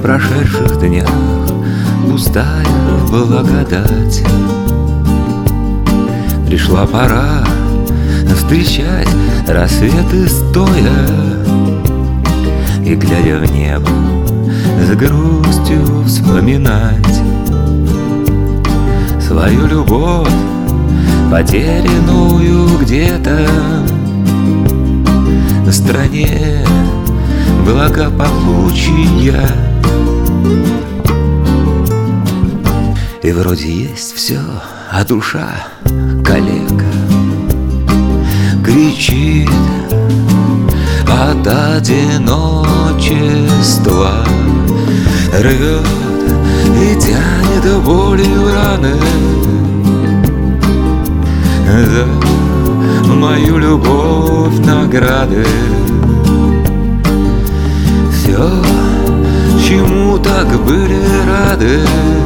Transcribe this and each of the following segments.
прошедших днях пустая благодать. Пришла пора встречать рассветы стоя и, глядя в небо, с грустью вспоминать свою любовь, потерянную где-то в стране благополучия. И вроде есть все, а душа калека кричит от одиночества, рвет и тянет болью раны за мою любовь награды. Все, чему так были рады,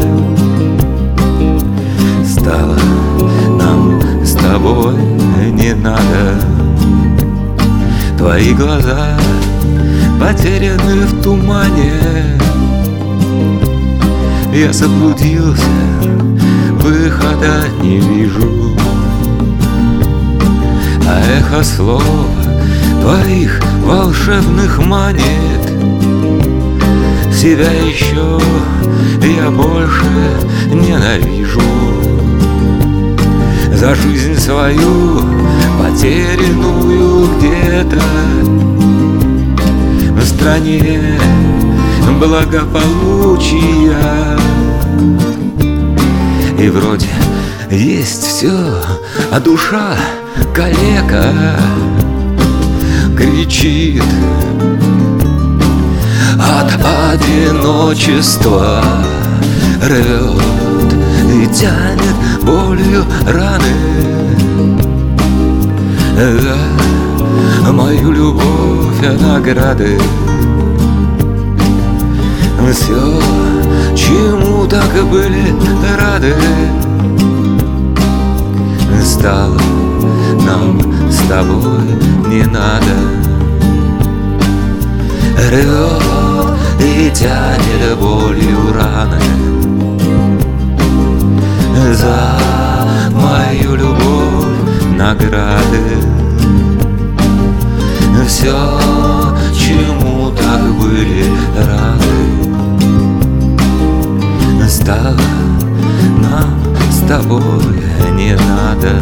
стало нам с тобой не надо. Твои глаза потеряны в тумане, я заблудился, выхода не вижу, а эхо слов твоих волшебных манит. Себя еще я больше ненавижу за жизнь свою, потерянную где-то в стране благополучия. И вроде есть все, а душа калека кричит от одиночества, рвет и тянет болью раны за мою любовь награды. Все, чему так были рады, стало нам с тобой не надо. Рвет и тянет болью раны за мою любовь награды. Все, чему так были рады, стало нам с тобой не надо.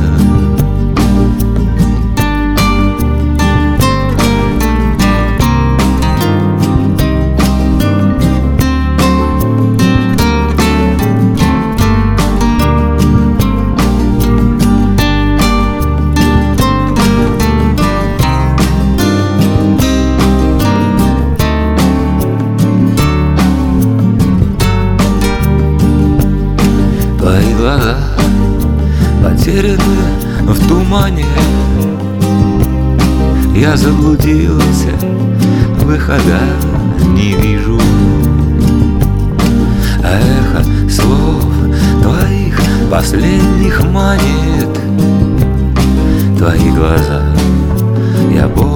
Твои глаза потеряны в тумане, я заблудился, выхода не вижу, а эхо слов твоих последних манит. Твои глаза я больше